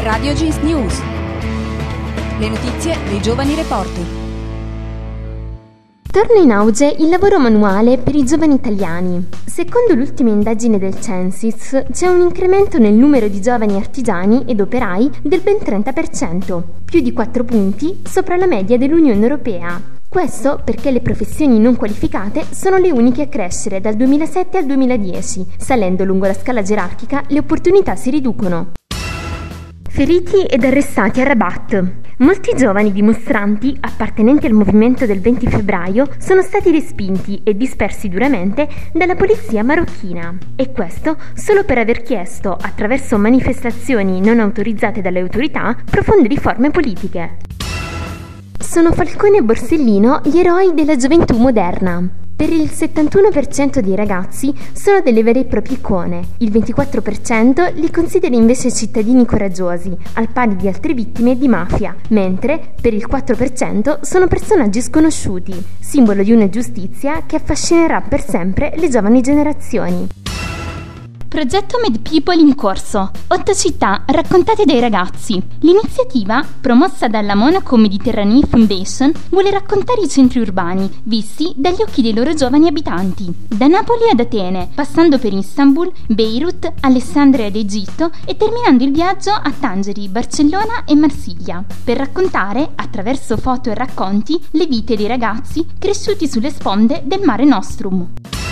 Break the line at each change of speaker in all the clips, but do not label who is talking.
Radio Jeans News. Le notizie dei giovani reporter.
Torna in auge il lavoro manuale per i giovani italiani. Secondo l'ultima indagine del Censis, c'è un incremento nel numero di giovani artigiani ed operai del ben 30%, più di 4 punti sopra la media dell'Unione Europea. Questo perché le professioni non qualificate sono le uniche a crescere dal 2007 al 2010. Salendo lungo la scala gerarchica, le opportunità si riducono. Feriti ed arrestati a Rabat. Molti giovani dimostranti appartenenti al movimento del 20 febbraio sono stati respinti e dispersi duramente dalla polizia marocchina. E questo solo per aver chiesto, attraverso manifestazioni non autorizzate dalle autorità, profonde riforme politiche. Sono Falcone e Borsellino gli eroi della gioventù moderna. Per il 71% dei ragazzi sono delle vere e proprie icone, il 24% li considera invece cittadini coraggiosi, al pari di altre vittime di mafia, mentre per il 4% sono personaggi sconosciuti, simbolo di una giustizia che affascinerà per sempre le giovani generazioni.
Progetto Made People in corso. 8 città raccontate dai ragazzi. L'iniziativa, promossa dalla Monaco Mediterranee Foundation, vuole raccontare i centri urbani, visti dagli occhi dei loro giovani abitanti. Da Napoli ad Atene, passando per Istanbul, Beirut, Alessandria ed Egitto e terminando il viaggio a Tangeri, Barcellona e Marsiglia, per raccontare, attraverso foto e racconti, le vite dei ragazzi cresciuti sulle sponde del Mare Nostrum.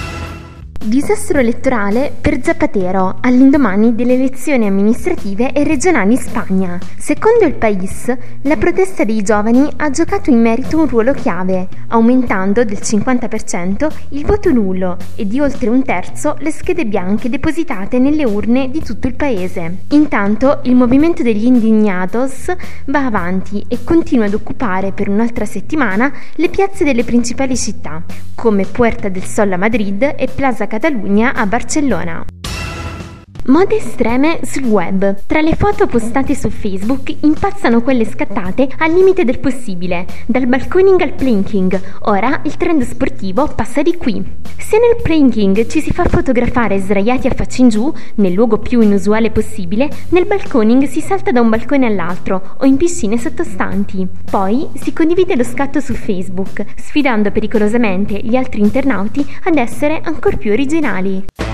Disastro elettorale per Zapatero all'indomani delle elezioni amministrative e regionali in Spagna. Secondo il País, la protesta dei giovani ha giocato in merito un ruolo chiave, aumentando del 50% il voto nullo e di oltre un terzo le schede bianche depositate nelle urne di tutto il paese. Intanto il movimento degli indignados va avanti e continua ad occupare per un'altra settimana le piazze delle principali città, come Puerta del Sol a Madrid e Plaza Catalunya a Barcellona. Mode estreme sul web. Tra le foto postate su Facebook impazzano quelle scattate al limite del possibile, dal balconing al planking. Ora il trend sportivo passa di qui. Se nel planking ci si fa fotografare sdraiati a faccia in giù, nel luogo più inusuale possibile, nel balconing si salta da un balcone all'altro o in piscine sottostanti. Poi si condivide lo scatto su Facebook, sfidando pericolosamente gli altri internauti ad essere ancor più originali.